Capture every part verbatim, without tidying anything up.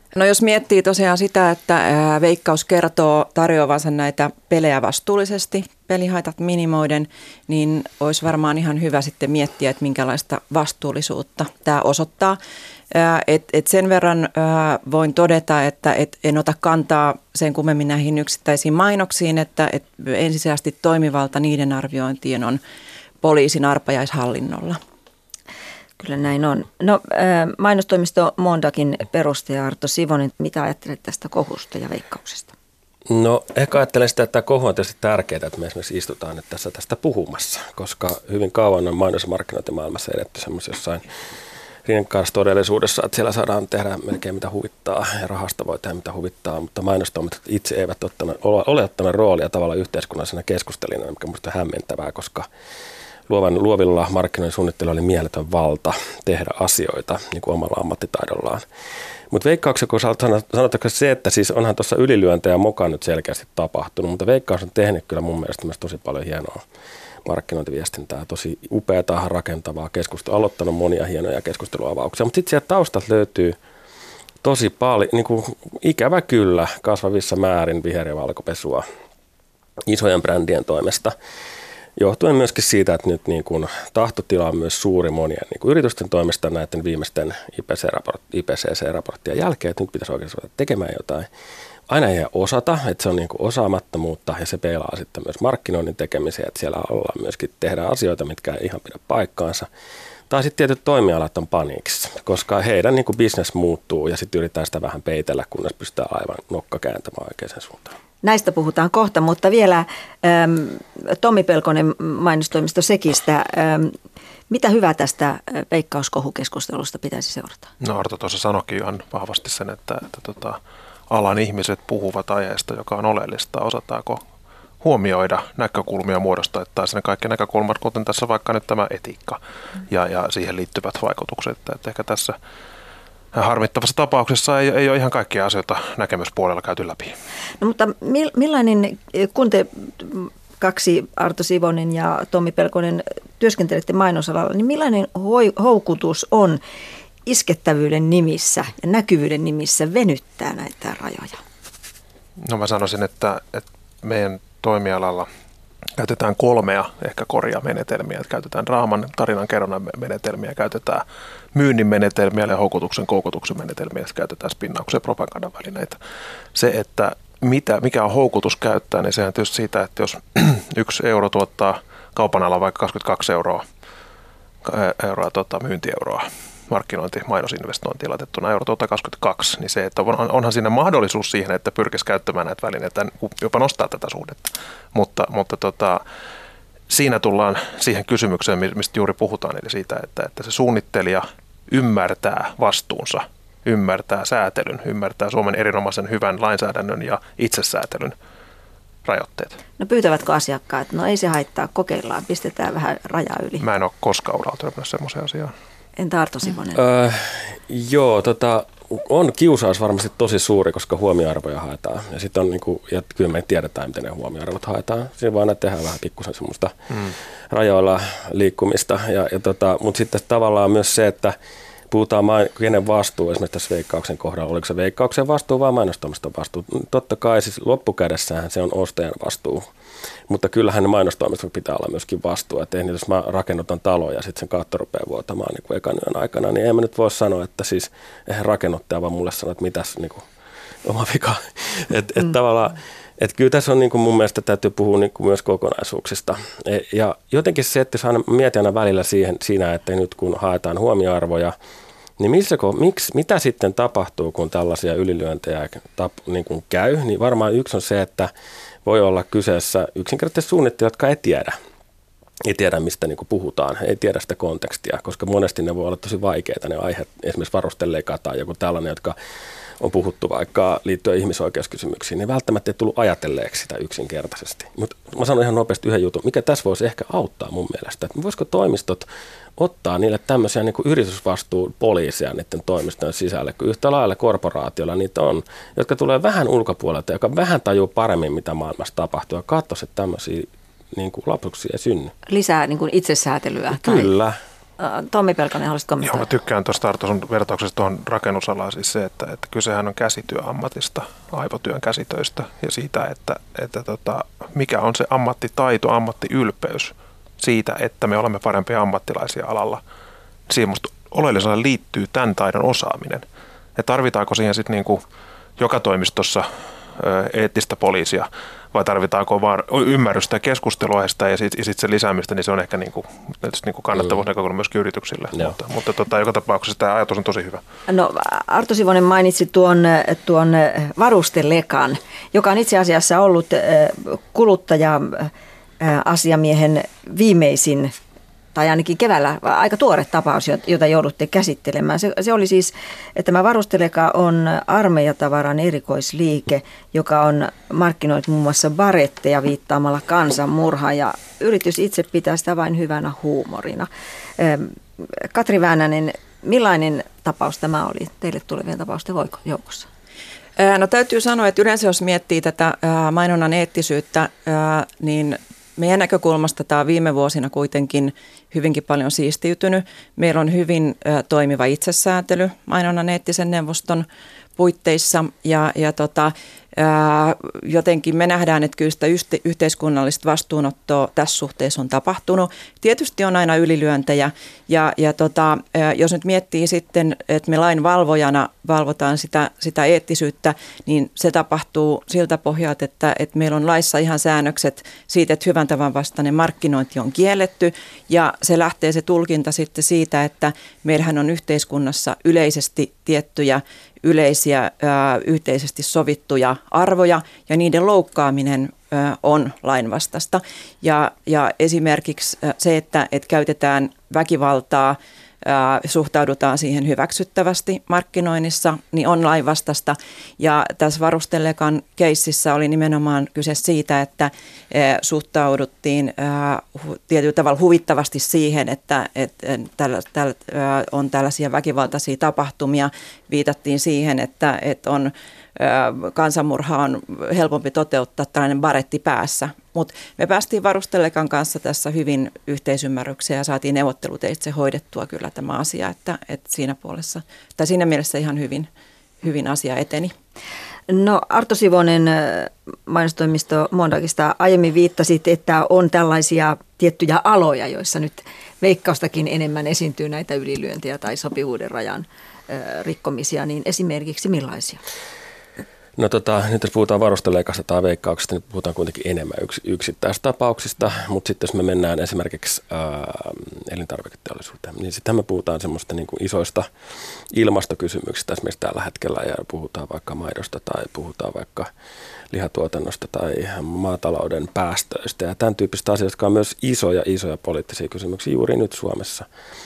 No jos miettii tosiaan sitä, että Veikkaus kertoo tarjoavansa näitä pelejä vastuullisesti, pelihaitat minimoiden, niin olisi varmaan ihan hyvä sitten miettiä, että minkälaista vastuullisuutta tämä osoittaa. Et, et sen verran ää, voin todeta, että et en ota kantaa sen kummemmin näihin yksittäisiin mainoksiin, että et ensisijaisesti toimivalta niiden arviointiin on poliisin arpajaishallinnolla. Kyllä näin on. No mainostoimisto Mondakin perustaja Arto Sivonen, mitä ajattelet tästä kohusta ja Veikkauksesta? No ehkä ajattelen sitä, että tämä kohu on tietysti tärkeää, että me esimerkiksi istutaan nyt tässä tästä puhumassa, koska hyvin kauan on mainos- ja markkinointimaailmassa edetty semmoisessa jossain rinnakkaistodellisuudessa, että siellä saadaan tehdä melkein mitä huvittaa ja rahasta voi tehdä mitä huvittaa, mutta mainostoimittajat itse eivät ottaneet, ole ottaneet roolia tavallaan yhteiskunnallisena keskustelijana, mikä on minusta hämmentävää, koska luovan, luovilla markkinoinnin suunnittelijoilla oli mieletön valta tehdä asioita niin kuin omalla ammattitaidollaan. Mutta Veikkauksen, kun sanotaanko se, että siis onhan tuossa ylilyöntejä mukaan nyt selkeästi tapahtunut, mutta Veikkaus on tehnyt kyllä mun mielestä myös tosi paljon hienoa markkinointiviestintää, tosi upeata, rakentavaa keskustelua, aloittanut monia hienoja keskusteluavauksia, mutta sitten sieltä taustalta löytyy tosi paljon, niin kuin ikävä kyllä, kasvavissa määrin viher- ja valkopesua isojen brändien toimesta, johtuen myöskin siitä, että nyt niin kuin tahtotila on myös suuri monien niin kuin yritysten toimesta näiden viimeisten I P C C-raporttien jälkeen, että nyt pitäisi oikeasti ruveta tekemään jotain. Aina ei osata, että se on niin kuin osaamattomuutta ja se peilaa sitten myös markkinoinnin tekemiseen, että siellä ollaan myöskin tehdään asioita, mitkä ei ihan pidä paikkaansa. Tai sitten tietyt toimialat on paniikissa, koska heidän niin kuin business muuttuu ja sitten yritetään sitä vähän peitellä, kunnes pystytään aivan nokka kääntämään oikeaan suuntaan. Näistä puhutaan kohta, mutta vielä ähm, Tommi Pelkonen mainostoimisto Sekistä. Ähm, mitä hyvää tästä Veikkauskohukeskustelusta pitäisi seurata? No Arto tuossa sanoikin ihan vahvasti sen, että, että tota, alan ihmiset puhuvat aiheesta, joka on oleellista. Osataanko huomioida näkökulmia muodostaessa ne kaikki näkökulmat, kuten tässä vaikka nyt tämä etiikka ja, ja siihen liittyvät vaikutukset. Että ehkä tässä harmittavassa tapauksessa ei, ei ole ihan kaikkia asioita näkemyspuolella käyty läpi. No mutta millainen, kun te kaksi, Arto Sivonen ja Tommi Pelkonen, työskentelette mainosalalla, niin millainen houkutus on iskettävyyden nimissä ja näkyvyyden nimissä venyttää näitä rajoja? No mä sanoisin, että, että meidän toimialalla käytetään kolmea ehkä korjamenetelmiä. Käytetään draaman, tarinan kerronnan menetelmiä, käytetään myynnin menetelmiä ja houkutuksen, koukutuksen menetelmiä, käytetään spinnauksen ja propagandan välineitä. Se, että mitä, mikä on houkutus käyttää, niin sehän tietysti siitä, että jos yksi euro tuottaa kaupan alalla vaikka kaksikymmentäkaksi euroa, euroa tuottaa myyntieuroa, markkinointi, mainosinvestointiin laitettuna euro tuottaa kaksikymmentäkaksi, niin se, että on, onhan siinä mahdollisuus siihen, että pyrkisi käyttämään näitä välineitä, jopa nostaa tätä suhdetta. Mutta, mutta tota, siinä tullaan siihen kysymykseen, mistä juuri puhutaan, eli siitä, että, että se suunnittelija ymmärtää vastuunsa, ymmärtää säätelyn, ymmärtää Suomen erinomaisen hyvän lainsäädännön ja itsesäätelyn rajoitteet. No pyytävätkö asiakkaat? No ei se haittaa, kokeillaan, pistetään vähän rajaa yli. Mä en ole koskaan uralla törmännyt semmoiseen asiaan. Entä Arto Sivonen? Öö, joo, tota, on kiusaus varmasti tosi suuri, koska huomioarvoja haetaan. Ja sitten on niinku, ja kyllä me tiedetään, miten ne huomioarvot haetaan. Siinä vaan tehdään vähän pikkusen semmoista mm. rajoilla liikkumista. Ja, ja tota, mutta sitten tavallaan myös se, että puhutaan, kenen vastuu esimerkiksi tässä Veikkauksen kohdalla. Oliko se Veikkauksen vastuu vai mainostoimiston vastuu? Totta kai siis loppukädessähän se on ostajan vastuu. Mutta kyllähän mainostoimistolla pitää olla myöskin vastuu. Että jos mä rakennutan taloja ja sitten sen katto rupeaa vuotamaan niin kuin ekan yön aikana, niin en mä nyt voi sanoa, että siis eihän rakennuttaja vaan mulle sanoa, että mitäs niin kuin, oma vika. Että mm. et tavallaan, että kyllä tässä on niin kuin mun mielestä täytyy puhua niin kuin myös kokonaisuuksista. Ja jotenkin se, että jos aina mietin aina välillä siihen, siinä, että nyt kun haetaan huomioarvoja, niin missä, miksi, mitä sitten tapahtuu, kun tällaisia ylilyöntejä tap, niin kuin käy, niin varmaan yksi on se, että voi olla kyseessä yksinkertaisesti suunnittelijat, jotka ei tiedä. Ei tiedä, mistä niin kuin puhutaan, ei tiedä sitä kontekstia, koska monesti ne voi olla tosi vaikeita, ne aiheet, esimerkiksi varustelleika tai joku tällainen, jotka on puhuttu vaikka liittyen ihmisoikeuskysymyksiin, niin välttämättä ei tullut ajatelleeksi sitä yksinkertaisesti. Mutta mä sanon ihan nopeasti yhden jutun, mikä tässä voisi ehkä auttaa mun mielestä, että voisiko toimistot ottaa niille tämmöisiä niin kuin yritysvastuupoliisia niiden toimistojen sisälle, kun yhtä lailla korporaatiolla niitä on, jotka tulee vähän ulkopuolelta, joka vähän tajuu paremmin, mitä maailmassa tapahtuu, ja katsoisi, että tämmöisiä niin kuin lapsuksia ei synny. Lisää niin kuin itsesäätelyä. Kyllä. Tommi Pelkonen, haluaisitko kommentoida? Joo, mä tykkään tuosta Arto sun vertauksesta tuohon rakennusalaan siis se, että, että kysehän on käsityöammatista, aivotyön käsitöistä ja siitä, että, että tota, mikä on se ammattitaito, ammattiylpeys siitä, että me olemme parempia ammattilaisia alalla. Siihen musta oleellisena liittyy tämän taidon osaaminen. Ja tarvitaanko siihen sitten niinku joka toimistossa eettistä poliisia vai tarvitaanko vaan ymmärrystä ja keskustelua ja sitten sit se lisäämistä, niin se on ehkä niinku, niinku kannattavuusnäkökulma myöskin yrityksille. No. Mutta, mutta tota, joka tapauksessa tämä ajatus on tosi hyvä. No, Arto Sivonen mainitsi tuon, tuon varustelekan, joka on itse asiassa ollut kuluttaja-asiamiehen viimeisin tai ainakin keväällä aika tuore tapaus, jota joudutte käsittelemään. Se, se oli siis, että tämä varusteleka on armeijatavaran erikoisliike, joka on markkinoinut muun muassa baretteja viittaamalla kansanmurhaan, ja yritys itse pitää sitä vain hyvänä huumorina. Katri Väänänen, millainen tapaus tämä oli teille tulevien tapausten joukossa? No täytyy sanoa, että yleensä jos miettii tätä mainonnan eettisyyttä, niin meidän näkökulmasta tämä on viime vuosina kuitenkin hyvinkin paljon siistiytynyt. Meillä on hyvin ä, toimiva itsesääntely mainonnan eettisen neuvoston puitteissa ja, ja tota, ää, jotenkin me nähdään, että kyllä sitä yhte, yhteiskunnallista vastuunottoa tässä suhteessa on tapahtunut. Tietysti on aina ylilyöntejä ja, ja tota, ää, jos nyt miettii sitten, että me lain valvojana valvotaan sitä, sitä eettisyyttä, niin se tapahtuu siltä pohjalta, että, että meillä on laissa ihan säännökset siitä, että hyvän tavan vastainen markkinointi on kielletty ja se lähtee se tulkinta sitten siitä, että meillähän on yhteiskunnassa yleisesti tiettyjä yleisiä ää, yhteisesti sovittuja arvoja ja niiden loukkaaminen ää, on lainvastaista. Ja, ja esimerkiksi ää, se, että et käytetään väkivaltaa, ää, suhtaudutaan siihen hyväksyttävästi markkinoinnissa, niin on lainvastaista. Ja tässä varustelekan keississä oli nimenomaan kyse siitä, että ää, suhtauduttiin ää, hu, tietyllä tavalla huvittavasti siihen, että et, tällä, tällä, ää, on tällaisia väkivaltaisia tapahtumia. Viitattiin siihen, että, että on, ää, kansanmurha on helpompi toteuttaa tällainen baretti päässä. Mutta me päästiin varustelekan kanssa tässä hyvin yhteisymmärrykseen ja saatiin neuvotteluteitse hoidettua kyllä tämä asia, että, että siinä puolessa, tai siinä mielessä ihan hyvin, hyvin asia eteni. No Arto Sivonen mainostoimisto Mondagista, aiemmin viittasit, että on tällaisia tiettyjä aloja, joissa nyt Veikkaustakin enemmän esiintyy näitä ylilyöntejä tai sopivuuden rajan rikkomisia, niin esimerkiksi millaisia? No tota, nyt jos puhutaan varustelekasta tai Veikkauksesta, niin puhutaan kuitenkin enemmän yks, yksittäistapauksista, mutta sitten jos me mennään esimerkiksi ää, elintarviketeollisuuteen, niin sitten me puhutaan semmoista niin kuin isoista ilmastokysymyksistä esimerkiksi tällä hetkellä, ja puhutaan vaikka maidosta tai puhutaan vaikka lihatuotannosta tai maatalouden päästöistä ja tämän tyyppistä asioista, jotka on myös isoja, isoja poliittisia kysymyksiä juuri nyt Suomessa,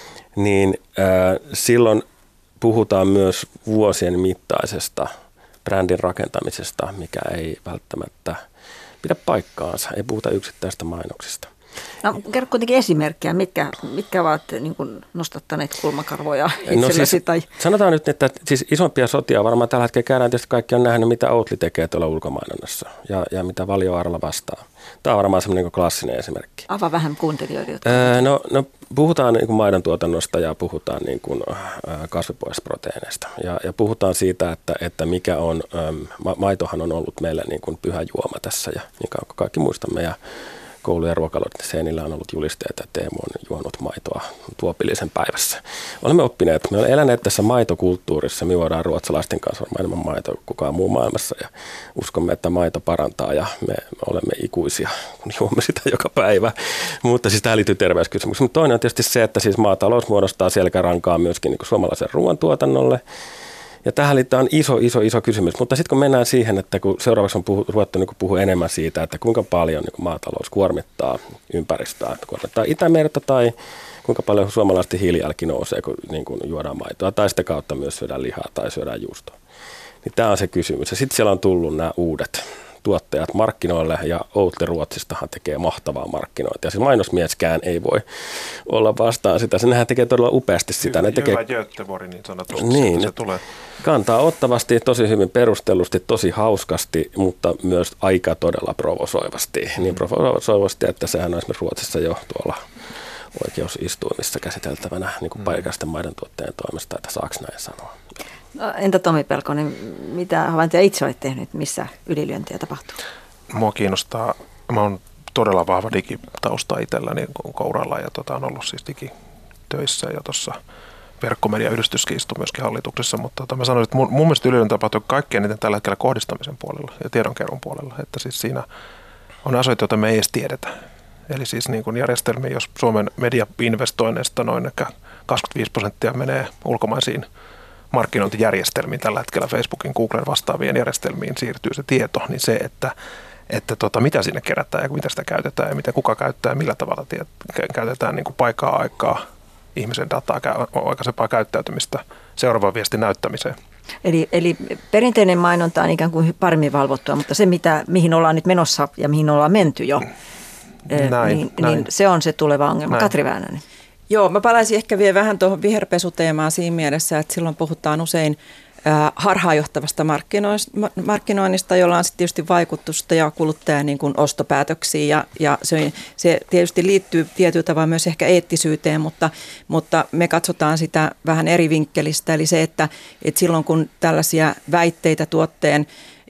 niin ää, silloin puhutaan myös vuosien mittaisesta brändin rakentamisesta, mikä ei välttämättä pidä paikkaansa. Ei puhuta yksittäistä mainoksista. No kerro kuitenkin esimerkkejä, mitkä, mitkä ovat niin kuin nostattaneet kulmakarvoja itsellesi? No siis, tai... Sanotaan nyt, että siis isompia sotia varmaan tällä hetkellä käydään. Tietysti kaikki on nähnyt, mitä Oatly tekee tuolla ulkomainonnassa ja, ja mitä Valio-Arla vastaa. Tämä on varmaan semmoinen niin klassinen esimerkki. Avaa vähän kuuntelijoille. Jotka... Öö, no, no puhutaan niin kuin maidon tuotannosta ja puhutaan niin kuin, äh, kasvipohjaisista proteiineista. Ja, ja puhutaan siitä, että, että mikä on, ähm, ma- maitohan on ollut meille niin kuin pyhä juoma tässä ja niin kauan kuin kaikki muistamme. Ja koulu- ja ruokaloiden seinillä on ollut julisteita, että Teemu on juonut maitoa tuopillisen päivässä. Olemme oppineet, me olemme eläneet tässä maitokulttuurissa, me juodaan ruotsalaisten kanssa varmaan enemmän maitoa kuin kukaan muu maailmassa ja uskomme, että maito parantaa ja me, me olemme ikuisia, kun juomme sitä joka päivä. Mutta siis tämä liittyy terveyskysymyksiin. Mutta toinen on tietysti se, että siis maatalous muodostaa selkärankaa myöskin niin kuin suomalaisen ruoantuotannolle. Ja tähän liittyen on iso, iso, iso kysymys. Mutta sitten kun mennään siihen, että kun seuraavaksi on puhu, ruvettu niin puhua enemmän siitä, että kuinka paljon niin maatalous kuormittaa ympäristöä, kuormittaa Itämerta tai kuinka paljon suomalaisten hiilijalanjälki nousee, kun niin kuin juodaan maitoa tai sitä kautta myös syödään lihaa tai syödään juustoa. Niin tämä on se kysymys. Ja sitten siellä on tullut nämä uudet tuottajat markkinoille ja Oatly Ruotsistahan tekee mahtavaa markkinointia. Ja se mainosmieskään ei voi olla vastaan sitä. Sehän tekee todella upeasti sitä. Hyvä, ne tekee... hyvä Göteborg niin sanotusti. Niin, se tulee. Kantaa ottavasti, tosi hyvin perustellusti, tosi hauskasti, mutta myös aika todella provosoivasti. Niin provosoivasti, että sehän on esimerkiksi Ruotsissa jo tuolla oikeusistuimissa käsiteltävänä niin kuin paikallisten maiden tuottajien toimesta, että saako näin sanoa. No, entä Tomi Pelkonen, mitä havaintoja itse olet tehnyt, missä ylilyöntiä tapahtuu? Mua kiinnostaa, mä oon todella vahva digitausta itselläni kouralla ja tota, on ollut siis digitöissä ja tuossa verkkomediayhdistyskin istui myöskin hallituksessa, mutta tota, mä sanoin, että mun, mun mielestä ylilyönti tapahtuu kaikkein eniten tällä hetkellä kohdistamisen puolella ja tiedonkerron puolella, että siis siinä on asioita, joita me ei edes tiedetä. Eli siis niin kuin järjestelmiä, jos Suomen media-investoinneista noin ehkä kaksikymmentäviisi prosenttia menee ulkomaisiin markkinointijärjestelmiin tällä hetkellä, Facebookin, Googlen vastaavien järjestelmiin siirtyy se tieto, niin se, että, että tota, mitä sinne kerätään ja mitä sitä käytetään ja miten kuka käyttää ja millä tavalla tiet, käytetään niin kuin paikkaa aikaa, ihmisen dataa, aikaisempaa käyttäytymistä seuraavan viestin näyttämiseen. Eli, eli perinteinen mainonta on ikään kuin paremmin valvottua, mutta se, mitä, mihin ollaan nyt menossa ja mihin ollaan menty jo, näin, niin, näin. niin se on se tuleva ongelma. Näin. Katri Väänänen. Joo, mä palaisin ehkä vielä vähän tuohon viherpesuteemaan siinä mielessä, että silloin puhutaan usein äh, harhaanjohtavasta markkinoinnista, jolla on sitten tietysti vaikutusta ja kuluttajan niin kuin ostopäätöksiin ja, ja se, se tietysti liittyy tietyllä tavalla myös ehkä eettisyyteen, mutta, mutta me katsotaan sitä vähän eri vinkkelistä, eli se, että, että silloin kun tällaisia väitteitä tuotteen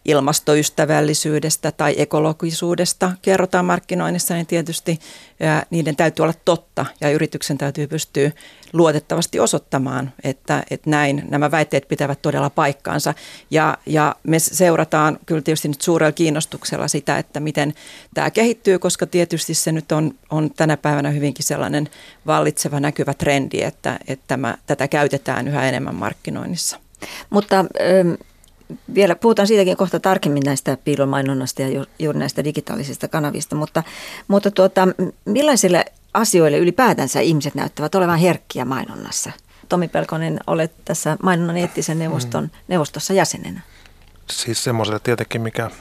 ilmastoystävällisyydestä tai ekologisuudesta kerrotaan markkinoinnissa, niin tietysti ää, niiden täytyy olla totta ja yrityksen täytyy pystyä luotettavasti osoittamaan, että, että näin nämä väitteet pitävät todella paikkaansa. Ja, ja me seurataan kyllä tietysti nyt suurella kiinnostuksella sitä, että miten tämä kehittyy, koska tietysti se nyt on, on tänä päivänä hyvinkin sellainen vallitseva näkyvä trendi, että, että tämä, tätä käytetään yhä enemmän markkinoinnissa. Mutta ähm. Vielä puhutaan siitäkin kohta tarkemmin näistä piilomainonnasta ja ju, juuri näistä digitaalisista kanavista, mutta, mutta tuota, millaisille asioille ylipäätänsä ihmiset näyttävät olevan herkkiä mainonnassa? Tomi Pelkonen, olet tässä mainonnan eettisen neuvoston, mm. neuvostossa jäsenenä. Siis semmoiselle tietenkin, mikä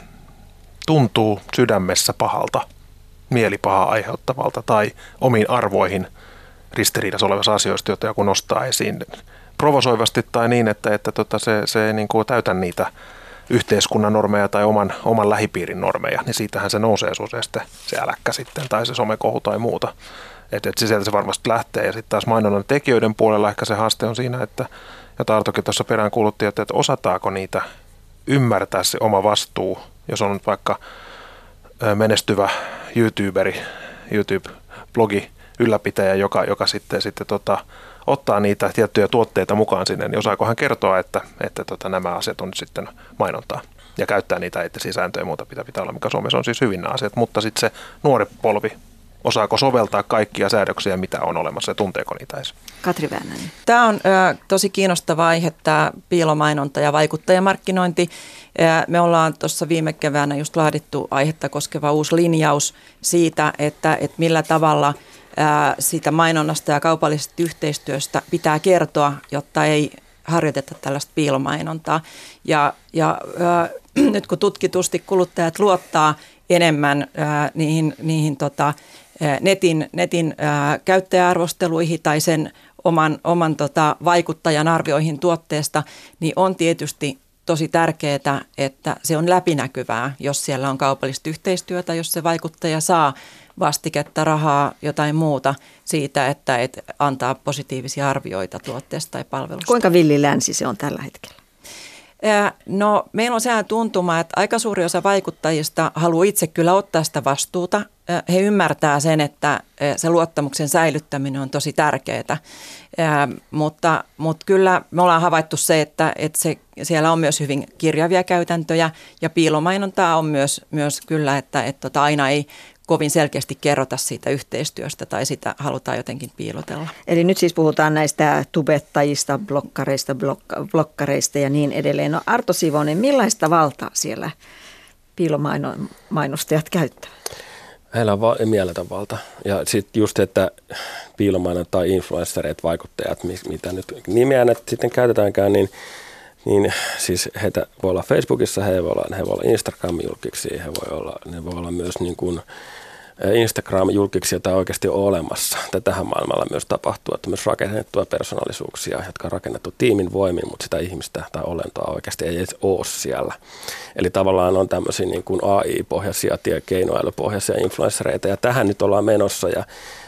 tuntuu sydämessä pahalta, mielipahaa aiheuttavalta tai omiin arvoihin ristiriidassa olevassa asioista, joita joku nostaa esiin provosoivasti tai niin, että, että tota se, se ei niin kuin täytä niitä yhteiskunnan normeja tai oman, oman lähipiirin normeja, niin siitähän se nousee useasti se äläkkä sitten tai se somekohu tai muuta. Että et sieltä se varmasti lähtee ja sitten taas mainonnan tekijöiden puolella ehkä se haaste on siinä, että jota Artokin tuossa perään kuulutti, että, että osataako niitä ymmärtää se oma vastuu, jos on nyt vaikka menestyvä YouTuberi, YouTube-blogi ylläpitäjä, joka, joka sitten, sitten tota, ottaa niitä tiettyjä tuotteita mukaan sinne, niin osaako hän kertoa, että, että tota, nämä asiat on nyt sitten mainontaa ja käyttää niitä eettisiä sääntöjä ja muuta pitää, pitää olla, mikä Suomessa on siis hyvin nämä asiat, mutta sitten se nuori polvi, osaako soveltaa kaikkia säädöksiä, mitä on olemassa ja tunteeko niitä edes? Katri Väänänen. Tämä on ö, tosi kiinnostava aihe, tämä piilomainonta ja vaikuttajamarkkinointi. Me ollaan tuossa viime keväänä just laadittu aihetta koskeva uusi linjaus siitä, että, että millä tavalla siitä mainonnasta ja kaupallisesta yhteistyöstä pitää kertoa, jotta ei harjoiteta tällaista piilomainontaa. Ja, ja äh, nyt kun tutkitusti kuluttajat luottaa enemmän äh, niihin, niihin tota, äh, netin, netin äh, käyttäjäarvosteluihin tai sen oman, oman tota, vaikuttajan arvioihin tuotteesta, niin on tietysti tosi tärkeää, että se on läpinäkyvää, jos siellä on kaupallista yhteistyötä, jos se vaikuttaja saa vastiketta, rahaa, jotain muuta siitä, että et antaa positiivisia arvioita tuotteesta tai palvelusta. Kuinka villi länsi se on tällä hetkellä? No, meillä on sehän tuntuma, että aika suuri osa vaikuttajista haluaa itse kyllä ottaa sitä vastuuta. He ymmärtää sen, että se luottamuksen säilyttäminen on tosi tärkeää, mutta, mutta kyllä me ollaan havaittu se, että, että se, siellä on myös hyvin kirjavia käytäntöjä ja piilomainontaa on myös, myös kyllä, että, että, että aina ei kovin selkeästi kerrota siitä yhteistyöstä tai sitä halutaan jotenkin piilotella. Eli nyt siis puhutaan näistä tubettajista, blokkareista, blok- blokkareista ja niin edelleen. No Arto Sivonen, millaista valtaa siellä piilomainostajat käyttävät? Heillä on va- mieletön valta. Ja sitten just, että piilomainot tai influencereet, vaikuttajat, mitä nyt nimeä ne sitten käytetäänkään, niin niin siis heitä voi olla Facebookissa, he voi olla, he voi olla Instagram-julkiksi, he voi olla, ne voi olla myös niin kuin Instagram-julkiksi, jota oikeasti on olemassa. Tätähän maailmalla myös tapahtuu, että myös rakennettuja persoonallisuuksia, jotka on rakennettu tiimin voimin, mutta sitä ihmistä tai olentoa oikeasti ei edes ole siellä. Eli tavallaan on tämmöisiä niin kuin A I-pohjaisia, keinoälypohjaisia influenssereita, ja tähän nyt ollaan menossa, ja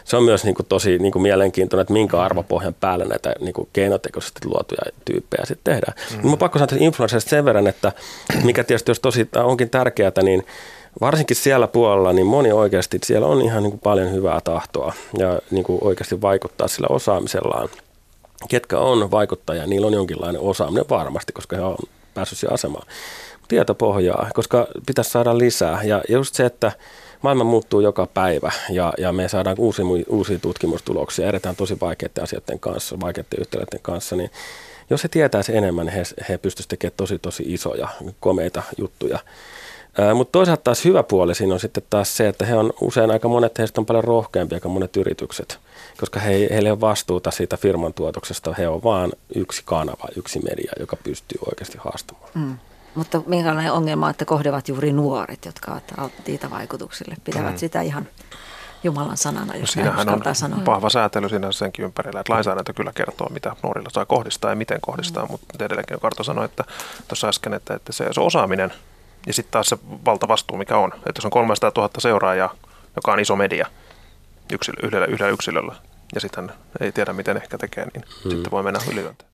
se on myös niin kuin tosi niin kuin mielenkiintoinen, että minkä arvopohjan päällä näitä niin kuin keinotekoisesti luotuja tyyppejä sitten tehdään. Mm. Mä pakko sanoa influencerista sen verran, että mikä tietysti jos tosi onkin tärkeää, niin varsinkin siellä puolella, niin moni oikeasti, siellä on ihan niin kuin paljon hyvää tahtoa ja niin kuin oikeasti vaikuttaa sillä osaamisellaan. Ketkä on vaikuttajia, niillä on jonkinlainen osaaminen varmasti, koska he on päässyt siihen asemaan. Tietopohjaa, koska pitäisi saada lisää. Ja just se, että maailma muuttuu joka päivä ja, ja me saadaan uusia, uusia tutkimustuloksia, edetään tosi vaikeiden asioiden kanssa, vaikeiden yhtälöiden kanssa, niin jos he tietäisi enemmän, niin he, he pystyisivät tekemään tosi, tosi isoja, komeita juttuja. Mutta toisaalta taas hyvä puoli siinä on sitten taas se, että he on usein aika monet heistä on paljon rohkeampia kuin monet yritykset, koska he, heillä ei ole vastuuta siitä firman tuotoksesta, he on vaan yksi kanava, yksi media, joka pystyy oikeasti haastamaan. Mm. Mutta minkälainen ongelma, että kohdevat juuri nuoret, jotka ovat alttiita vaikutuksille, pitävät mm. sitä ihan Jumalan sanana, jos no, näin uskaltaa sanoa. Vahva säätely siinä senkin ympärillä, että lainsäädäntö kyllä kertoo, mitä nuorilla saa kohdistaa ja miten kohdistaa, mm. mutta edelleenkin Karto sanoi, että tuossa äsken, että, että se, se osaaminen ja sitten taas se valtavastuu, mikä on, että jos on kolmesataatuhatta seuraajaa, joka on iso media yksilö, yhdellä, yhdellä yksilöllä, ja sitten ei tiedä, miten ehkä tekee, niin mm. sitten voi mennä ylilyönteen.